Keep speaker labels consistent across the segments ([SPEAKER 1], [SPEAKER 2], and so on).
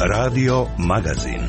[SPEAKER 1] Radio Magazin.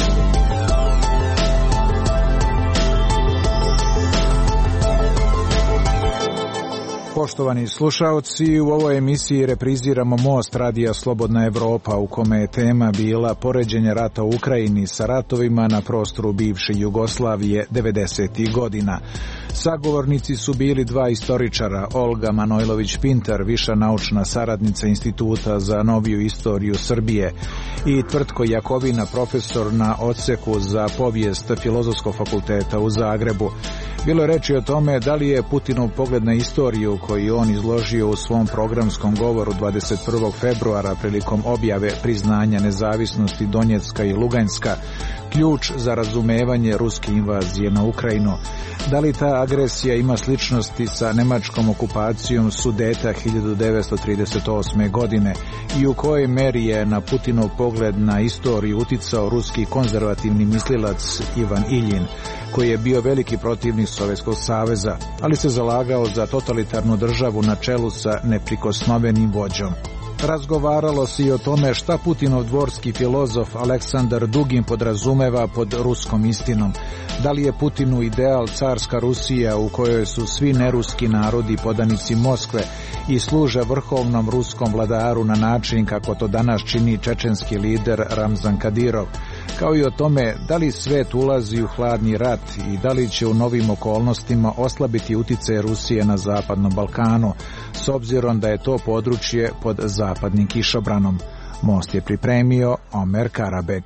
[SPEAKER 2] Poštovani slušaoci, u ovoj emisiji repriziramo Most radija Slobodna Evropa, u kome je tema bila poređenje rata u Ukrajini sa ratovima na prostoru bivše Jugoslavije 90. godina. Sagovornici su bili dva istoričara, Olga Manojlović-Pintar, viša naučna saradnica Instituta za noviju istoriju Srbije, i Tvrtko Jakovina, profesor na odseku za povijest Filozofskog fakulteta u Zagrebu. Bilo je reči o tome da li je Putinov pogled na istoriju koji on izložio u svom programskom govoru 21. februara prilikom objave priznanja nezavisnosti Donjecka i Luganska ključ za razumevanje ruske invazije na Ukrajinu. Da li ta agresija ima sličnosti sa nemačkom okupacijom Sudeta 1938. godine i u kojoj meri je na Putinov pogled na istoriju uticao ruski konzervativni mislilac Ivan Iljin, koji je bio veliki protivnik Sovjetskog saveza, ali se zalagao za totalitarnu državu na čelu sa neprikosnovenim vođom. Razgovaralo se i o tome šta Putinov dvorski filozof Aleksandar Dugin podrazumeva pod ruskom istinom. Da li je Putinu ideal carska Rusija u kojoj su svi neruski narodi podanici Moskve i služe vrhovnom ruskom vladaru na način kako to danas čini čečenski lider Ramzan Kadirov, kao i o tome da li svet ulazi u hladni rat i da li će u novim okolnostima oslabiti uticaj Rusije na Zapadnom Balkanu, s obzirom da je to područje pod zapadnim kišobranom. Most je pripremio Omer Karabeg.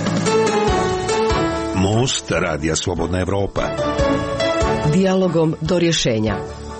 [SPEAKER 1] Most radija Slobodna Evropa.
[SPEAKER 3] Dijalogom do rješenja.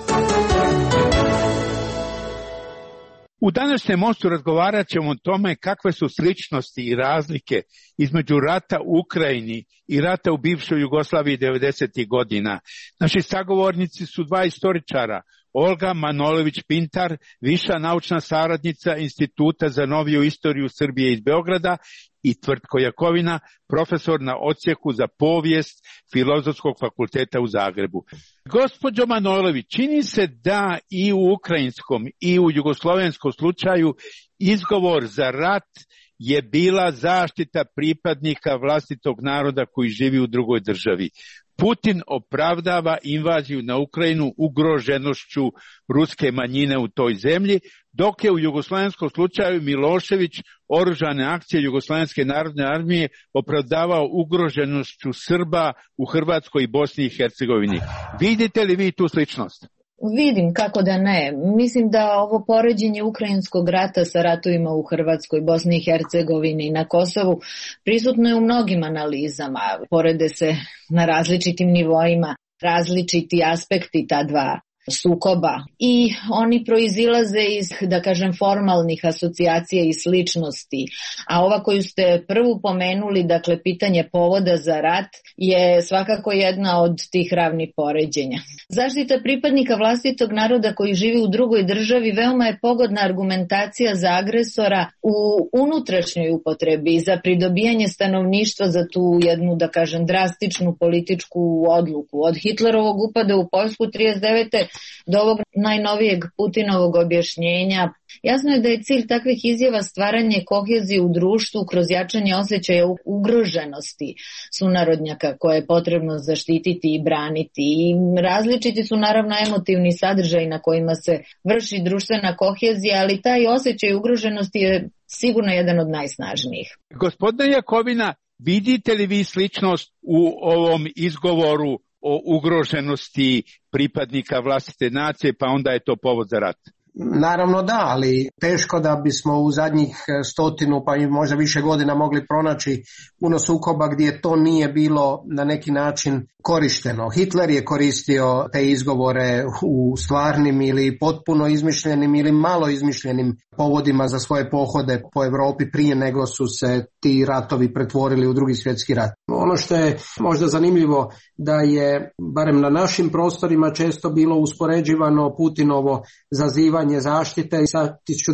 [SPEAKER 4] U današnjem mostu razgovarat ćemo o tome kakve su sličnosti i razlike između rata u Ukrajini i rata u bivšoj Jugoslaviji 90. godina. Naši sagovornici su dva istoričara, Olga Manojlović-Pintar, viša naučna saradnica Instituta za noviju istoriju Srbije iz Beograda, i Tvrtko Jakovina, profesor na odsjeku za povijest Filozofskog fakulteta u Zagrebu. Gospođo Manojlović, čini se da i u ukrajinskom i u jugoslovenskom slučaju izgovor za rat je bila zaštita pripadnika vlastitog naroda koji živi u drugoj državi. Putin opravdava invaziju na Ukrajinu ugroženošću ruske manjine u toj zemlji, dok je u jugoslovenskom slučaju Milošević oružane akcije Jugoslovenske narodne armije opravdavao ugroženošću Srba u Hrvatskoj i Bosni i Hercegovini. Vidite li vi tu sličnost?
[SPEAKER 5] Vidim, kako da ne. Mislim da ovo poređenje ukrajinskog rata sa ratovima u Hrvatskoj, Bosni i Hercegovini i na Kosovu prisutno je u mnogim analizama. Porede se na različitim nivoima, različiti aspekti ta dva sukoba i oni proizilaze iz, da kažem, formalnih asocijacija i sličnosti. A ova koju ste prvu pomenuli, dakle pitanje povoda za rat, je svakako jedna od tih ravnih poređenja. Zaštita pripadnika vlastitog naroda koji živi u drugoj državi veoma je pogodna argumentacija za agresora u unutrašnjoj upotrebi za pridobijanje stanovništva za tu jednu, da kažem, drastičnu političku odluku. Od Hitlerovog upada u Poljsku 1939. do ovog najnovijeg Putinovog objašnjenja, jasno je da je cilj takvih izjava stvaranje kohezije u društvu kroz jačanje osjećaja ugroženosti sunarodnjaka koje je potrebno zaštititi i braniti. I različiti su naravno emotivni sadržaj na kojima se vrši društvena kohezija, ali taj osjećaj ugroženosti je sigurno jedan od najsnažnijih.
[SPEAKER 4] Gospodine Jakovina, vidite li vi sličnost u ovom izgovoru o ugroženosti pripadnika vlastite nacije, pa onda je to povod za rat?
[SPEAKER 6] Naravno da, ali teško da bismo u zadnjih 100 pa i možda više godina mogli pronaći puno sukoba gdje to nije bilo na neki način korišteno. Hitler je koristio te izgovore u stvarnim ili potpuno izmišljenim ili malo izmišljenim povodima za svoje pohode po Europi prije nego su se ti ratovi pretvorili u Drugi svjetski rat. Ono što je možda zanimljivo da je, barem na našim prostorima, često bilo uspoređivano Putinovo zazivanje zaštite sa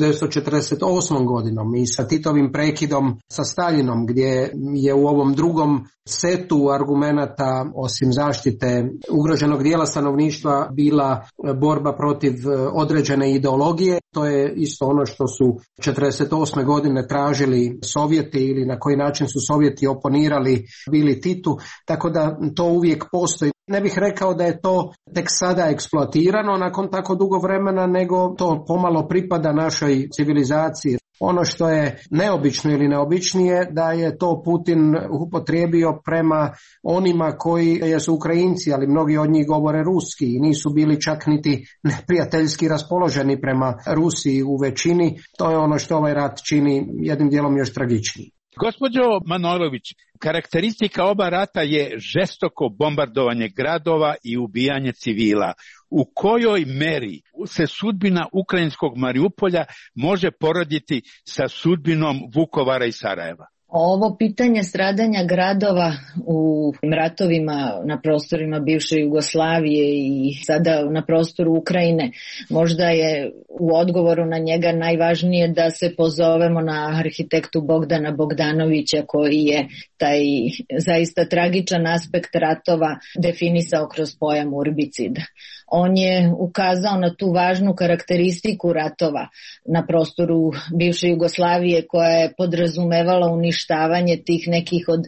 [SPEAKER 6] 1948. godinom i sa Titovim prekidom sa Staljinom, gdje je u ovom drugom setu argumenata osim zaštite ugroženog dijela stanovništva bila borba protiv određene ideologije. To je isto ono što su 48. godine tražili Sovjeti ili na koji način su Sovjeti oponirali bili Titu, tako da to uvijek postoji. Ne bih rekao da je to tek sada eksploatirano nakon tako dugo vremena, nego to pomalo pripada našoj civilizaciji. Ono što je neobično ili neobičnije da je to Putin upotrijebio prema onima koji su Ukrajinci, ali mnogi od njih govore ruski i nisu bili čak niti neprijateljski raspoloženi prema Rusiji u većini. To je ono što ovaj rat čini jednim dijelom još tragičniji.
[SPEAKER 4] Gospođo Manojlović, karakteristika oba rata je žestoko bombardovanje gradova i ubijanje civila. U kojoj meri se sudbina ukrajinskog Mariupolja može porediti sa sudbinom Vukovara i Sarajeva?
[SPEAKER 5] Ovo pitanje stradanja gradova u ratovima na prostorima bivše Jugoslavije i sada na prostoru Ukrajine, možda je u odgovoru na njega najvažnije da se pozovemo na arhitektu Bogdana Bogdanovića, koji je taj zaista tragičan aspekt ratova definisao kroz pojam urbicida. On je ukazao na tu važnu karakteristiku ratova na prostoru bivše Jugoslavije koja je podrazumevala uništavanje tih nekih od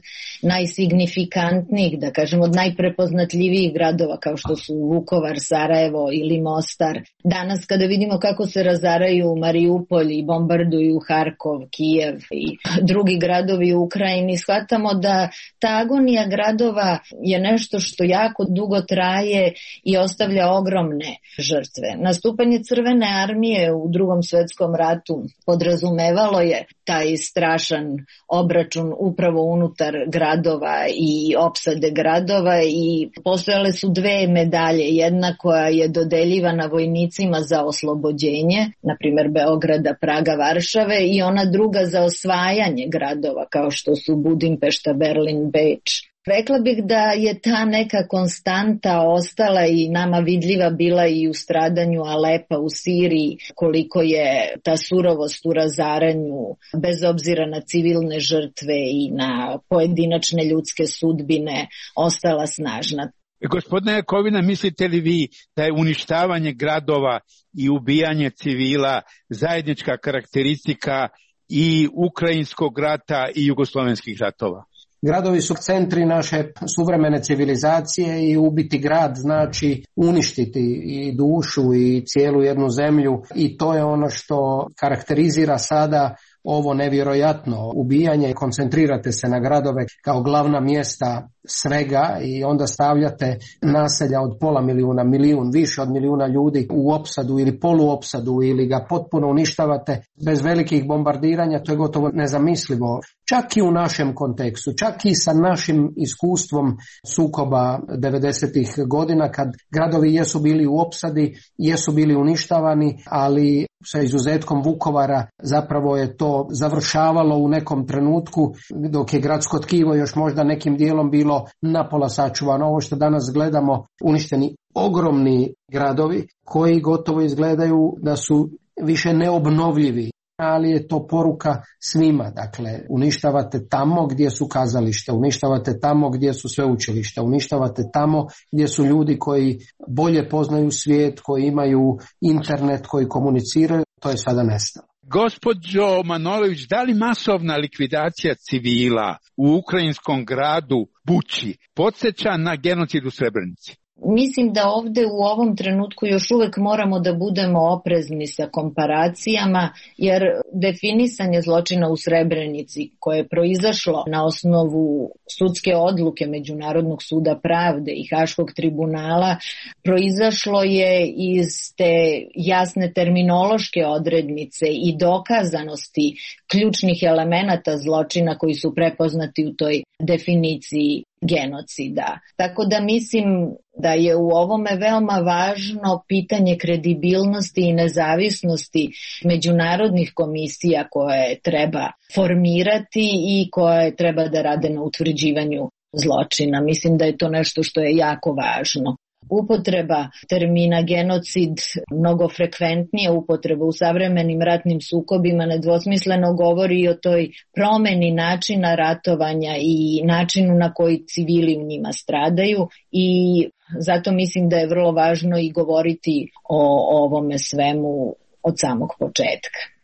[SPEAKER 5] najsignifikantnijih, da kažem od najprepoznatljivijih gradova kao što su Vukovar, Sarajevo ili Mostar. Danas kada vidimo kako se razaraju Mariupolj i bombarduju Harkov, Kijev i drugi gradovi u Ukrajini, shvatamo da ta agonija gradova je nešto što jako dugo traje i ostavlja ogromne žrtve. Nastupanje Crvene armije u Drugom svjetskom ratu podrazumevalo je taj strašan obračun upravo unutar gradova i opsade gradova i postojale su dve medalje. Jedna koja je dodeljivana vojnicima za oslobođenje, na primjer Beograda, Praga, Varšave, i ona druga za osvajanje gradova kao što su Budimpešta, Berlin, Beč. Rekla bih da je ta neka konstanta ostala i nama vidljiva bila i u stradanju Alepa u Siriji, koliko je ta surovost u razaranju, bez obzira na civilne žrtve i na pojedinačne ljudske sudbine, ostala snažna.
[SPEAKER 4] Gospodine Jakovina, mislite li vi da je uništavanje gradova i ubijanje civila zajednička karakteristika i ukrajinskog rata i jugoslovenskih ratova?
[SPEAKER 6] Gradovi su centri naše suvremene civilizacije i ubiti grad znači uništiti i dušu i cijelu jednu zemlju, i to je ono što karakterizira sada ovo nevjerojatno ubijanje. Koncentrirate se na gradove kao glavna mjesta svega i onda stavljate naselja od pola milijuna, milijun, više od milijuna ljudi u opsadu ili poluopsadu ili ga potpuno uništavate bez velikih bombardiranja. To je gotovo nezamislivo. Čak i u našem kontekstu, čak i sa našim iskustvom sukoba 90-ih godina kad gradovi jesu bili u opsadi, jesu bili uništavani, ali sa izuzetkom Vukovara zapravo je to završavalo u nekom trenutku dok je gradsko tkivo još možda nekim dijelom bilo napola sačuvano. Ovo što danas gledamo, uništeni ogromni gradovi koji gotovo izgledaju da su više neobnovljivi, ali je to poruka svima. Dakle, uništavate tamo gdje su kazalište, uništavate tamo gdje su sveučilišta, uništavate tamo gdje su ljudi koji bolje poznaju svijet, koji imaju internet, koji komuniciraju. To je sada nestalo.
[SPEAKER 4] Gospođo Manojlović, da li masovna likvidacija civila u ukrajinskom gradu Buči podsjeća na genocid u Srebrenici?
[SPEAKER 5] Mislim da ovdje u ovom trenutku još uvijek moramo da budemo oprezni sa komparacijama, jer definisanje zločina u Srebrenici koje je proizašlo na osnovu sudske odluke Međunarodnog suda pravde i Haškog tribunala proizašlo je iz te jasne terminološke odrednice i dokazanosti ključnih elemenata zločina koji su prepoznati u toj definiciji genocida. Tako da mislim da je u ovome veoma važno pitanje kredibilnosti i nezavisnosti međunarodnih komisija koje treba formirati i koje treba da rade na utvrđivanju zločina. Mislim da je to nešto što je jako važno. Upotreba termina genocid, mnogo frekventnija upotreba u savremenim ratnim sukobima, nedvosmisleno govori i o toj promeni načina ratovanja i načinu na koji civili u njima stradaju, i zato mislim da je vrlo važno i govoriti o ovome svemu od samog početka.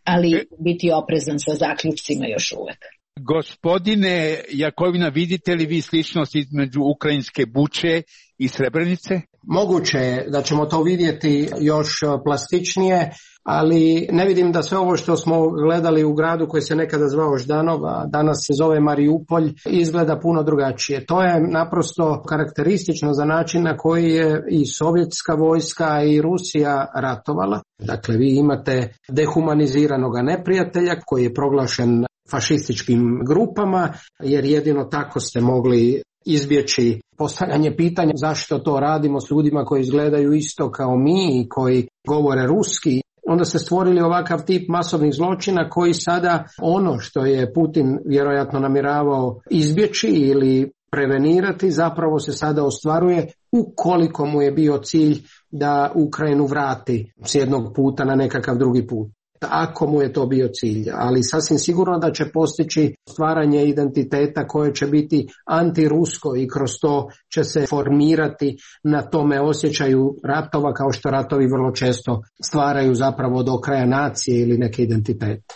[SPEAKER 5] ali biti oprezan sa zaključcima još uvek.
[SPEAKER 4] Gospodine Jakovina, vidite li vi sličnost između ukrajinske Buče i Srebrenice?
[SPEAKER 6] Moguće je da ćemo to vidjeti još plastičnije, ali ne vidim da sve ovo što smo gledali u gradu koji se nekada zvao Ždanov, a danas se zove Mariupolj, izgleda puno drugačije. To je naprosto karakteristično za način na koji je i sovjetska vojska i Rusija ratovala. Dakle, vi imate dehumaniziranoga neprijatelja koji je proglašen fašističkim grupama, jer jedino tako ste mogli izbjeći postavljanje pitanja zašto to radimo s ljudima koji izgledaju isto kao mi i koji govore ruski. Onda ste stvorili ovakav tip masovnih zločina koji sada ono što je Putin vjerojatno namjeravao izbjeći ili prevenirati zapravo se sada ostvaruje ukoliko mu je bio cilj da Ukrajinu vrati s jednog puta na nekakav drugi put. Ako mu je to bio cilj, ali sasvim sigurno da će postići stvaranje identiteta koje će biti antirusko i kroz to će se formirati na tome osjećaju ratova, kao što ratovi vrlo često stvaraju zapravo do kraja nacije ili neke identitete.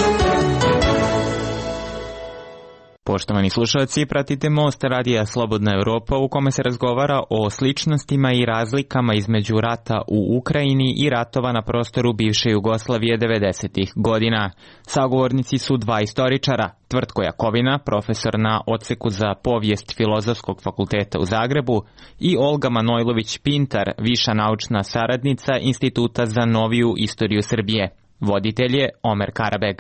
[SPEAKER 7] Poštovani slušalci, pratite Most Radija Slobodna Europa u kome se razgovara o sličnostima i razlikama između rata u Ukrajini i ratova na prostoru bivše Jugoslavije 90. godina. Sagovornici su dva istoričara, Tvrtko Jakovina, profesor na odseku za povijest Filozofskog fakulteta u Zagrebu, i Olga Manojlović-Pintar, viša naučna saradnica Instituta za noviju istoriju Srbije. Voditelj je Omer Karabeg.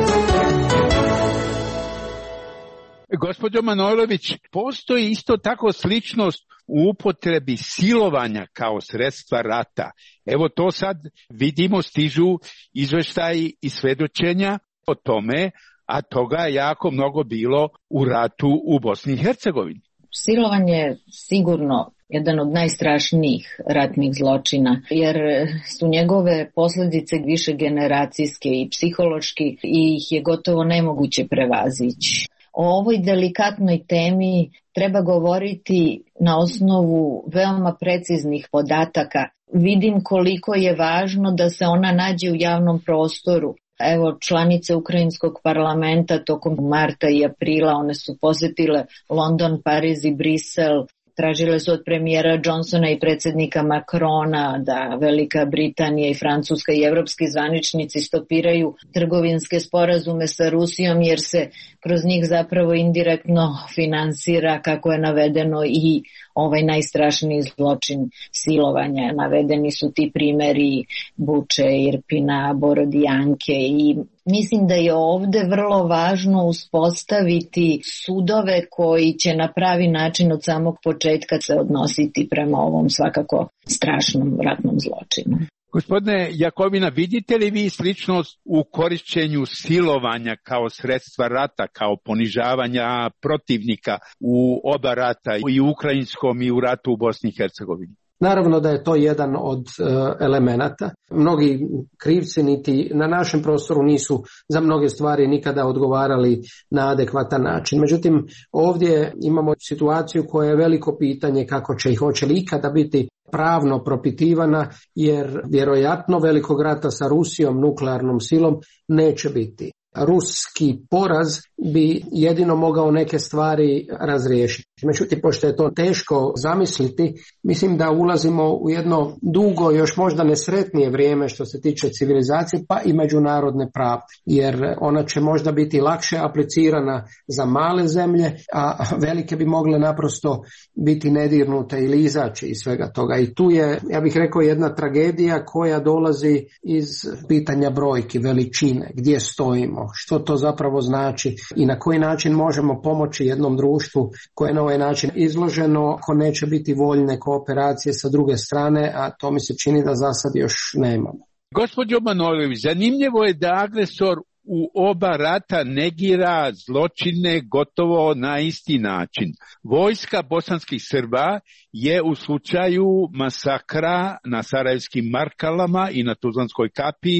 [SPEAKER 4] Gospođo Manojlović, postoji isto tako sličnost u upotrebi silovanja kao sredstva rata. Evo to sad vidimo, stižu izveštaji i svedočenja o tome, a toga je jako mnogo bilo u ratu u Bosni i Hercegovini.
[SPEAKER 5] Silovanje je sigurno jedan od najstrašnijih ratnih zločina, jer su njegove posljedice više generacijske i psihološki i ih je gotovo nemoguće prevazići. O ovoj delikatnoj temi treba govoriti na osnovu veoma preciznih podataka. Vidim koliko je važno da se ona nađe u javnom prostoru. Evo, članice Ukrajinskog parlamenta tokom marta i aprila, one su posjetile London, Pariz i Brisel. Tražile su od premijera Johnsona i predsjednika Macrona da Velika Britanija i Francuska i evropski zvaničnici stopiraju trgovinske sporazume sa Rusijom, jer se kroz njih zapravo indirektno finansira, kako je navedeno, i ovaj najstrašniji zločin silovanja. Navedeni su ti primjeri Buče, Irpina, Borodijanke, i mislim da je ovdje vrlo važno uspostaviti sudove koji će na pravi način od samog početka se odnositi prema ovom svakako strašnom ratnom zločinu.
[SPEAKER 4] Gospodine Jakovina, vidite li vi sličnost u korišćenju silovanja kao sredstva rata, kao ponižavanja protivnika u oba rata, i u ukrajinskom i u ratu u Bosni i Hercegovini?
[SPEAKER 6] Naravno da je to jedan od elemenata. Mnogi krivci niti na našem prostoru nisu za mnoge stvari nikada odgovarali na adekvatan način. Međutim, ovdje imamo situaciju koja je veliko pitanje kako će i hoće li ikada biti pravno propitivana, jer vjerojatno velikog rata sa Rusijom, nuklearnom silom, neće biti. Ruski poraz bi jedino mogao neke stvari razriješiti. Međutim, pošto je to teško zamisliti, mislim da ulazimo u jedno dugo, još možda nesretnije vrijeme što se tiče civilizacije, pa i međunarodne pravde, jer ona će možda biti lakše aplicirana za male zemlje, a velike bi mogle naprosto biti nedirnute ili izaći iz svega toga. I tu je, ja bih rekao, jedna tragedija koja dolazi iz pitanja brojki, veličine, gdje stojimo, što to zapravo znači i na koji način možemo pomoći jednom društvu koje je na ovaj način izloženo, ako neće biti voljne kooperacije sa druge strane, a to mi se čini da za sad još nemamo.
[SPEAKER 4] Gospođo Manojlović, zanimljivo je da agresor u oba rata negira zločine gotovo na isti način. Vojska bosanskih Srba je u slučaju masakra na Sarajevskim Markalama i na Tuzlanskoj kapiji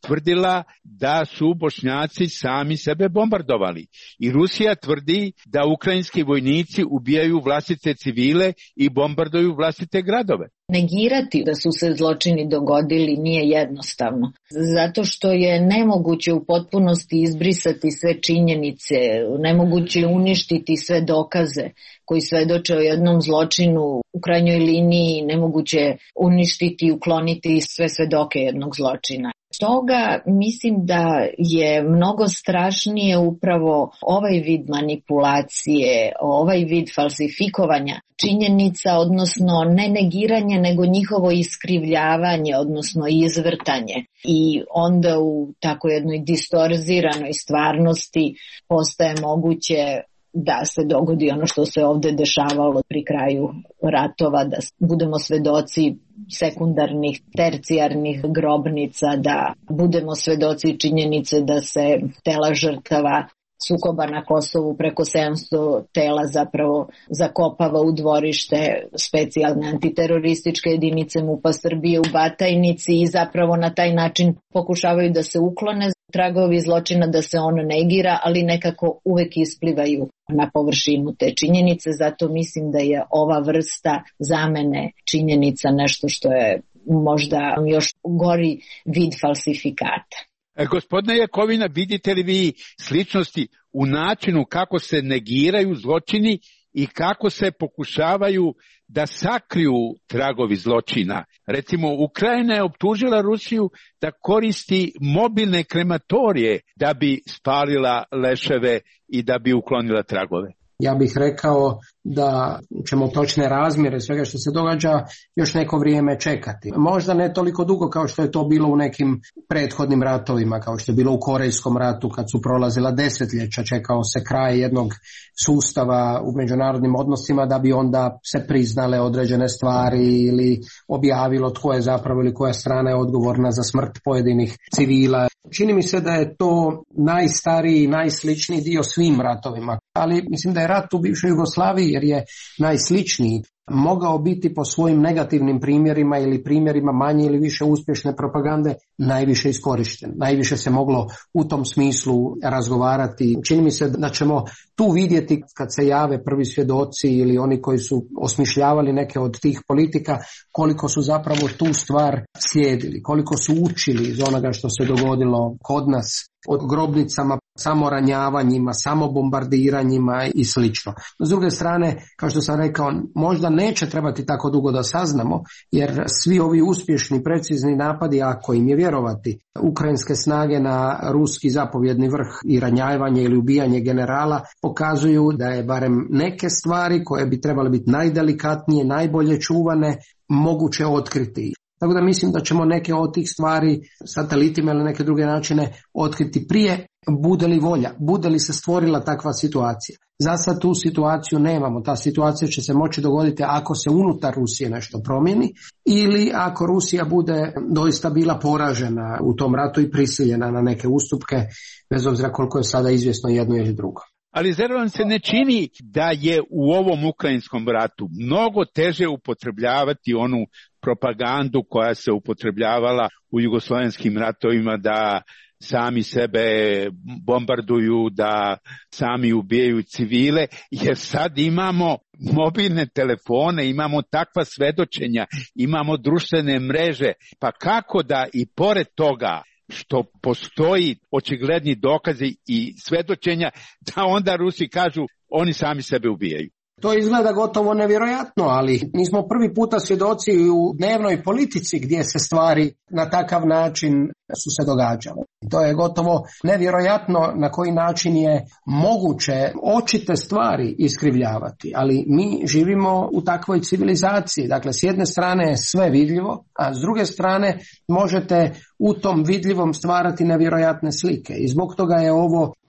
[SPEAKER 4] tvrdila da su Bošnjaci sami sebe bombardovali. I Rusija tvrdi da ukrajinski vojnici ubijaju vlastite civile i bombarduju vlastite gradove.
[SPEAKER 5] Negirati da su se zločini dogodili nije jednostavno, zato što je nemoguće u potpunosti izbrisati sve činjenice, nemoguće je uništiti sve dokaze koji svedoče o jednom zločinu, u krajnjoj liniji nemoguće je uništiti i ukloniti sve svedoke jednog zločina. Stoga mislim da je mnogo strašnije upravo ovaj vid manipulacije, ovaj vid falsifikovanja činjenica, odnosno ne negiranje, nego njihovo iskrivljavanje, odnosno izvrtanje. I onda u tako jednoj distorziranoj stvarnosti postaje moguće da se dogodi ono što se ovde dešavalo pri kraju ratova, da budemo svedoci sekundarnih, tercijarnih grobnica, da budemo svedoci činjenice da se tela žrtava sukoba na Kosovu, preko 700 tela zapravo zakopava u dvorište specijalne antiterorističke jedinice MUP-a Srbije u Batajnici i zapravo na taj način pokušavaju da se uklone tragovi zločina, da se on negira, ali nekako uvek isplivaju na površinu te činjenice. Zato mislim da je ova vrsta zamene činjenica nešto što je možda još gori vid falsifikata.
[SPEAKER 4] Gospodine Jakovina, vidite li vi sličnosti u načinu kako se negiraju zločini i kako se pokušavaju da sakriju tragovi zločina? Recimo, Ukrajina je optužila Rusiju da koristi mobilne krematorije da bi spalila leševe i da bi uklonila tragove.
[SPEAKER 6] Ja bih rekao da ćemo točne razmjere svega što se događa još neko vrijeme čekati. Možda ne toliko dugo kao što je to bilo u nekim prethodnim ratovima, kao što je bilo u Korejskom ratu kad su prolazila desetljeća, čekao se kraj jednog sustava u međunarodnim odnosima da bi onda se priznale određene stvari ili objavilo tko je zapravo ili koja strana je odgovorna za smrt pojedinih civila. Čini mi se da je to najstariji, najsličniji dio svim ratovima, ali mislim da je rat u bivšoj Jugoslaviji, jer je najsličniji, mogao biti po svojim negativnim primjerima ili primjerima manje ili više uspješne propagande najviše iskorišten. Najviše se moglo u tom smislu razgovarati. Čini mi se da ćemo tu vidjeti kad se jave prvi svjedoci ili oni koji su osmišljavali neke od tih politika, koliko su zapravo tu stvar slijedili, koliko su učili iz onoga što se dogodilo kod nas, od grobnicama, samoranjavanjima, samobombardiranjima i slično. S druge strane, kao što sam rekao, možda neće trebati tako dugo da saznamo, jer svi ovi uspješni, precizni napadi, ako im je vjerovati, ukrajinske snage na ruski zapovjedni vrh i ranjavanje ili ubijanje generala pokazuju da je barem neke stvari koje bi trebale biti najdelikatnije, najbolje čuvane, moguće otkriti. Tako da mislim da ćemo neke od tih stvari satelitima ili neke druge načine otkriti prije, bude li volja, bude li se stvorila takva situacija. Za sad tu situaciju nemamo, ta situacija će se moći dogoditi ako se unutar Rusije nešto promijeni ili ako Rusija bude doista bila poražena u tom ratu i prisiljena na neke ustupke, bez obzira koliko je sada izvjesno jedno ili drugo.
[SPEAKER 4] Ali zar vam se ne čini da je u ovom ukrajinskom ratu mnogo teže upotrebljavati onu propagandu koja se upotrebljavala u jugoslovenskim ratovima, da sami sebe bombarduju, da sami ubijaju civile, jer sad imamo mobilne telefone, imamo takva svedočenja, imamo društvene mreže, pa kako da i pored toga što postoji očigledni dokazi i svedočenja, da onda Rusi kažu oni sami sebe ubijaju.
[SPEAKER 6] To izgleda gotovo nevjerojatno, ali nismo prvi puta svjedoci u dnevnoj politici gdje se stvari na takav način su se događale. To je gotovo nevjerojatno na koji način je moguće očite stvari iskrivljavati, ali mi živimo u takvoj civilizaciji. Dakle, s jedne strane je sve vidljivo, a s druge strane možete u tom vidljivom stvarati nevjerojatne slike. I zbog toga je ovo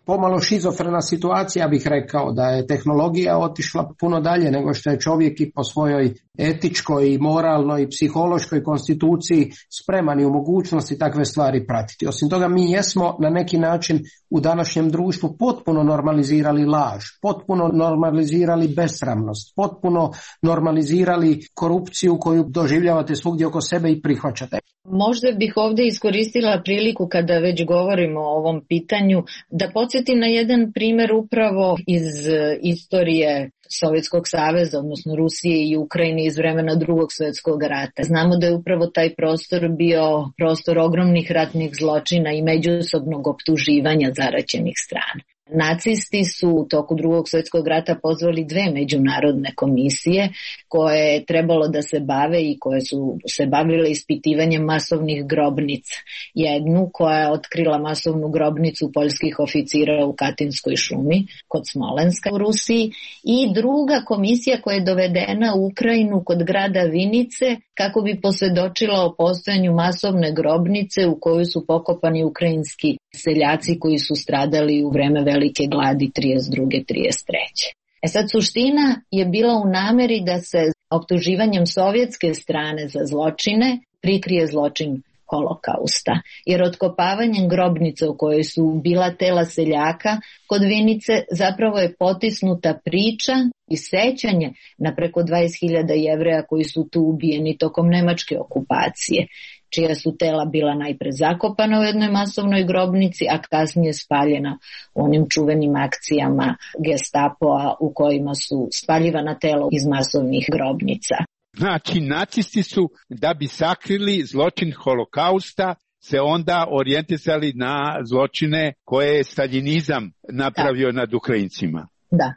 [SPEAKER 6] pomalo šizofrena situacija, bih rekao, da je tehnologija otišla puno dalje nego što je čovjek i po svojoj etičkoj, moralnoj i psihološkoj konstituciji spreman i u mogućnosti takve stvari pratiti. Osim toga, mi jesmo na neki način u današnjem društvu potpuno normalizirali laž, potpuno normalizirali besramnost, potpuno normalizirali korupciju koju doživljavate svugdje oko sebe i prihvaćate.
[SPEAKER 5] Možda bih ovdje iskoristila priliku kada već govorimo o ovom pitanju da podsjetim na jedan primjer upravo iz istorije Sovjetskog saveza, odnosno Rusije i Ukrajine iz vremena Drugog svjetskog rata. Znamo da je upravo taj prostor bio prostor ogromnih ratnih zločina i međusobnog optuživanja zaraćenih strana. Nacisti su u toku Drugog svjetskog rata pozvali 2 međunarodne komisije koje je trebalo da se bave i koje su se bavile ispitivanjem masovnih grobnica. Jednu koja je otkrila masovnu grobnicu poljskih oficira u Katinskoj šumi kod Smolenska u Rusiji i druga komisija koja je dovedena u Ukrajinu kod grada Vinice kako bi posvjedočila o postojanju masovne grobnice u kojoj su pokopani ukrajinski seljaci koji su stradali u vreme velike gladi 32. 33. Sad suština je bila u nameri da se optuživanjem sovjetske strane za zločine prikrije zločin Holokausta, jer otkopavanjem grobnice u kojoj su bila tela seljaka kod Vinice zapravo je potisnuta priča i sećanje na preko 20.000 Jevreja koji su tu ubijeni tokom nemačke okupacije, čija su tela bila najpre zakopana u jednoj masovnoj grobnici, a kasnije spaljena u onim čuvenim akcijama Gestapoa u kojima su spaljivana tela iz masovnih grobnica.
[SPEAKER 4] Znači, nacisti su, da bi sakrili zločin Holokausta, se onda orijentisali na zločine koje je staljinizam napravio nad Ukrajincima.
[SPEAKER 5] Da.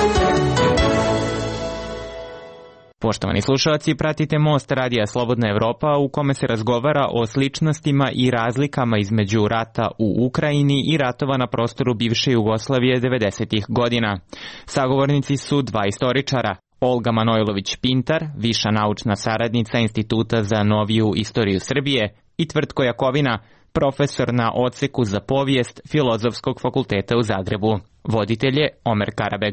[SPEAKER 7] Poštovani slušalci, pratite Most radija Slobodna Evropa u kome se razgovara o sličnostima i razlikama između rata u Ukrajini i ratova na prostoru bivše Jugoslavije 90. godina. Sagovornici su 2 istoričara. Olga Manojlović-Pintar, viša naučna saradnica Instituta za noviju istoriju Srbije, i Tvrtko Jakovina, profesor na odseku za povijest Filozofskog fakulteta u Zagrebu. Voditelj je Omer Karabeg.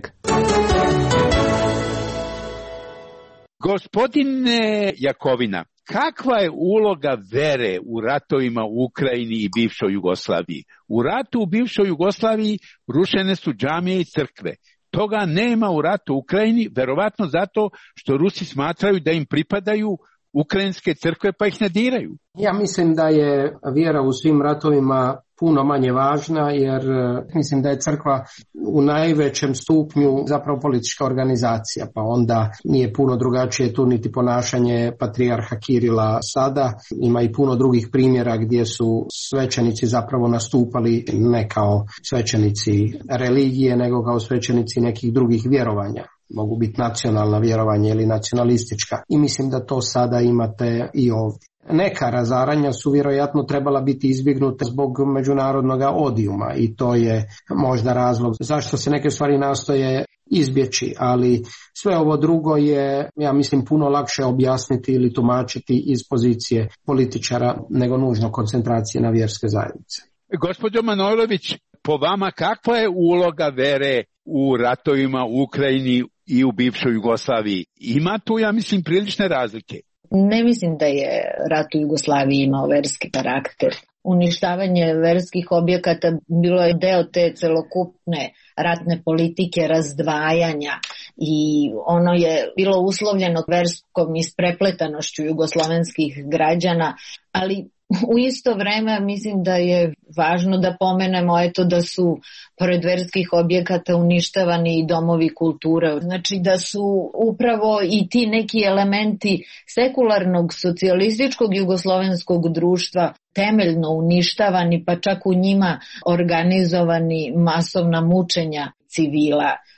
[SPEAKER 4] Gospodine Jakovina, kakva je uloga vere u ratovima u Ukrajini i bivšoj Jugoslaviji? U ratu u bivšoj Jugoslaviji rušene su džamije i crkve. Toga nema u ratu u Ukrajini, verovatno zato što Rusi smatraju da im pripadaju ukrajinske crkve pa ih ne diraju.
[SPEAKER 6] Ja mislim da je vjera u svim ratovima puno manje važna, jer mislim da je crkva u najvećem stupnju zapravo politička organizacija, pa onda nije puno drugačije tu niti ponašanje patrijarha Kirila sada. Ima i puno drugih primjera gdje su svećenici zapravo nastupali ne kao svećenici religije, nego kao svećenici nekih drugih vjerovanja. Mogu biti nacionalna vjerovanja ili nacionalistička. I mislim da to sada imate i ovdje. Neka razaranja su vjerojatno trebala biti izbjegnuta zbog međunarodnog odijuma i to je možda razlog zašto se neke stvari nastoje izbjeći, ali sve ovo drugo je, ja mislim, puno lakše objasniti ili tumačiti iz pozicije političara nego nužno koncentracije na vjerske zajednice.
[SPEAKER 4] Gospođo Manojlović, po vama kakva je uloga vere u ratovima u Ukrajini i u bivšoj Jugoslaviji? Ima tu, ja mislim, prilične razlike.
[SPEAKER 5] Ne mislim da je rat u Jugoslaviji imao verski karakter. Uništavanje verskih objekata bilo je deo te celokupne ratne politike razdvajanja i ono je bilo uslovljeno verskom isprepletanošću jugoslovenskih građana, ali u isto vreme mislim da je važno da pomenemo da su pored verskih objekata uništavani i domovi kulture. Znači da su upravo i ti neki elementi sekularnog socijalističkog jugoslovenskog društva temeljno uništavani, pa čak u njima organizovani masovna mučenja civila.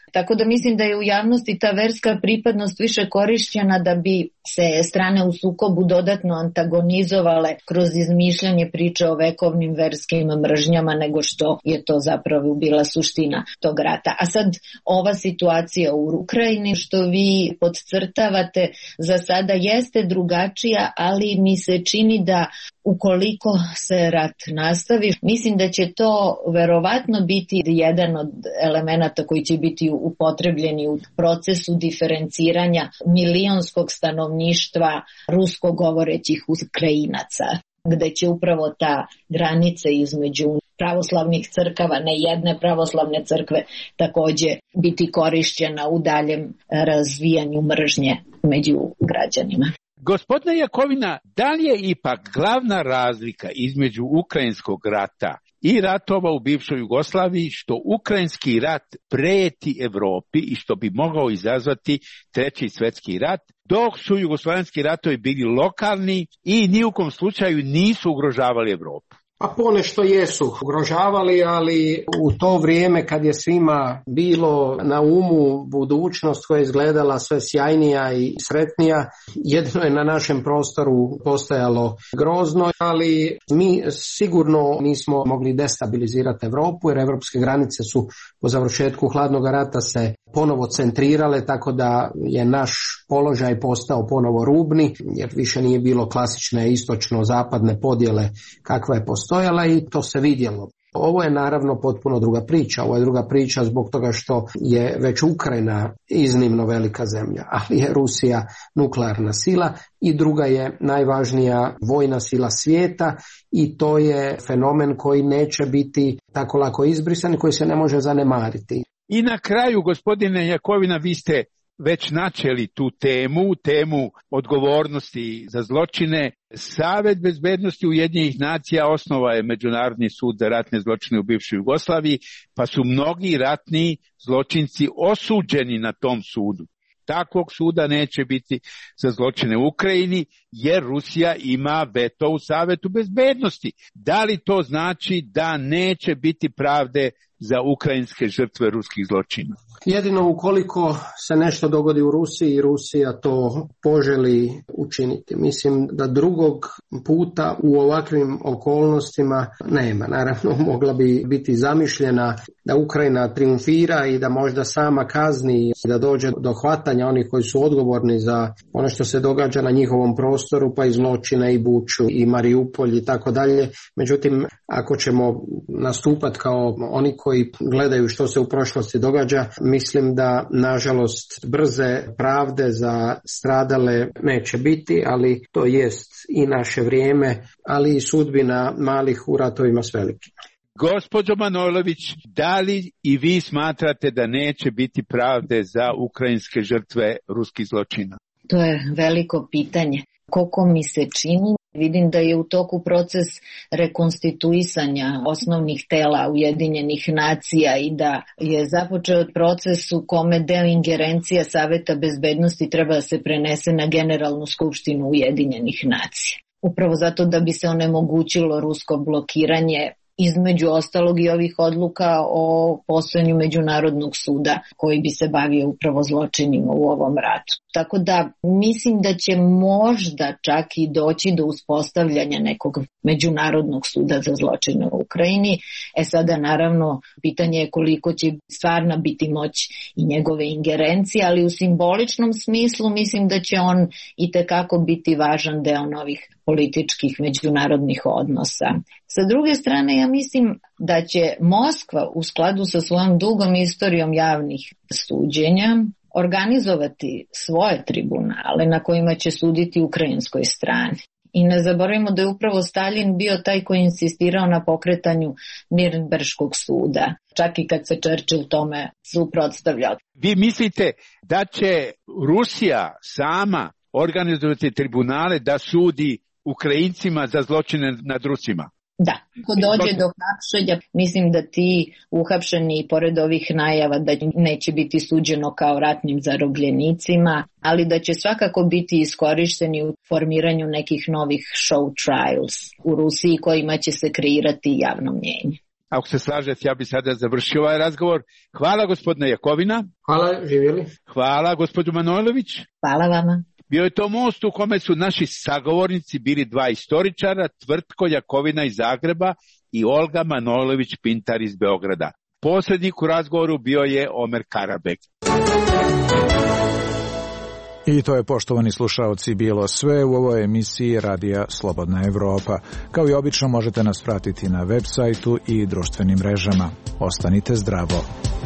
[SPEAKER 5] Tako da mislim da je u javnosti ta verska pripadnost više korišćena da bi se strane u sukobu dodatno antagonizovale kroz izmišljanje priče o vekovnim verskim mržnjama nego što je to zapravo bila suština tog rata. A sad ova situacija u Ukrajini što vi podcrtavate za sada jeste drugačija, ali mi se čini da ukoliko se rat nastavi, mislim da će to verovatno biti jedan od elemenata koji će biti upotrebljeni u procesu diferenciranja milionskog stanovništva rusko govorećih Ukrajinaca, gde će upravo ta granica između pravoslavnih crkava, ne jedne pravoslavne crkve, takođe biti korišćena u daljem razvijanju mržnje među građanima.
[SPEAKER 4] Gospodine Jakovina, da li je ipak glavna razlika između ukrajinskog rata i ratova u bivšoj Jugoslaviji što ukrajinski rat preti Evropi i što bi mogao izazvati Treći svjetski rat, dok su jugoslavenski ratovi bili lokalni i ni u kom slučaju nisu ugrožavali Evropu?
[SPEAKER 6] Pa ponešto jesu ugrožavali, ali u to vrijeme kad je svima bilo na umu budućnost koja je izgledala sve sjajnija i sretnija, jedino je na našem prostoru postojalo grozno, ali mi sigurno nismo mogli destabilizirati Europu jer evropske granice su po završetku hladnog rata se ponovo centrirale, tako da je naš položaj postao ponovo rubni, jer više nije bilo klasične istočno-zapadne podjele kakva je postojala i to se vidjelo. Ovo je naravno potpuno druga priča. Ovo je druga priča zbog toga što je već Ukrajina iznimno velika zemlja, ali je Rusija nuklearna sila i druga je najvažnija vojna sila svijeta i to je fenomen koji neće biti tako lako izbrisan i koji se ne može zanemariti.
[SPEAKER 4] I na kraju, gospodine Jakovina, vi ste već načeli tu temu odgovornosti za zločine. Savet bezbednosti Ujedinjenih nacija osnova je Međunarodni sud za ratne zločine u bivšoj Jugoslaviji, pa su mnogi ratni zločinci osuđeni na tom sudu. Takvog suda neće biti za zločine u Ukrajini, jer Rusija ima veto u Savetu bezbednosti. Da li to znači da neće biti pravde za ukrajinske žrtve ruskih zločina?
[SPEAKER 6] Jedino ukoliko se nešto dogodi u Rusiji i Rusija to poželi učiniti. Mislim da drugog puta u ovakvim okolnostima nema. Naravno, mogla bi biti zamišljena da Ukrajina triumfira i da možda sama kazni, da dođe do hvatanja onih koji su odgovorni za ono što se događa na njihovom prostoru, pa i zločine i Buču i Mariupolj i tako dalje. Međutim, ako ćemo nastupati kao oni koji gledaju što se u prošlosti događa, mislim da nažalost brze pravde za stradale neće biti, ali to jest i naše vrijeme, ali i sudbina malih u ratovima s velikim.
[SPEAKER 4] Gospođo Manojlović, da li i vi smatrate da neće biti pravde za ukrajinske žrtve ruskih zločina?
[SPEAKER 5] To je veliko pitanje. Koliko mi se čini, vidim da je u toku proces rekonstituisanja osnovnih tela Ujedinjenih nacija i da je započeo proces u kome deo ingerencija Saveta bezbednosti treba da se prenese na Generalnu skupštinu Ujedinjenih nacija. Upravo zato da bi se onemogućilo rusko blokiranje između ostalog i ovih odluka o postojanju Međunarodnog suda koji bi se bavio upravo zločinima u ovom ratu. Tako da mislim da će možda čak i doći do uspostavljanja nekog Međunarodnog suda za zločine u Ukrajini. Sada naravno pitanje je koliko će stvarno biti moć i njegove ingerencije, ali u simboličnom smislu mislim da će on itekako biti važan deo novih političkih međunarodnih odnosa. Sa druge strane, ja mislim da će Moskva u skladu sa svojom dugom istorijom javnih suđenja organizovati svoje tribunale na kojima će suditi ukrajinskoj strani. I ne zaboravimo da je upravo Stalin bio taj koji insistirao na pokretanju Nirnberškog suda, čak i kad se Churchill tome suprotstavljao.
[SPEAKER 4] Vi mislite da će Rusija sama organizovati tribunale da sudi Ukrajincima za zločine nad Rusima?
[SPEAKER 5] Da, ako dođe do hapšenja, mislim da ti uhapšeni, pored ovih najava da neće biti suđeno kao ratnim zarobljenicima, ali da će svakako biti iskorišteni u formiranju nekih novih show trials u Rusiji kojima će se kreirati javno mnjenje.
[SPEAKER 4] Ako se slažete, ja bih sada završio ovaj razgovor. Hvala gospodine Jakovina.
[SPEAKER 6] Hvala, živjeli.
[SPEAKER 4] Hvala gospodinu Manojlović.
[SPEAKER 5] Hvala vama.
[SPEAKER 4] Bio je to most u kome su naši sagovornici bili dva istoričara, Tvrtko Jakovina iz Zagreba i Olga Manojlović-Pintar iz Beograda. Posrednik u razgovoru bio je Omer Karabek.
[SPEAKER 2] I to je, poštovani slušaoci, bilo sve u ovoj emisiji Radija Slobodna Evropa. Kao i obično možete nas pratiti na web sajtu i društvenim mrežama. Ostanite zdravo.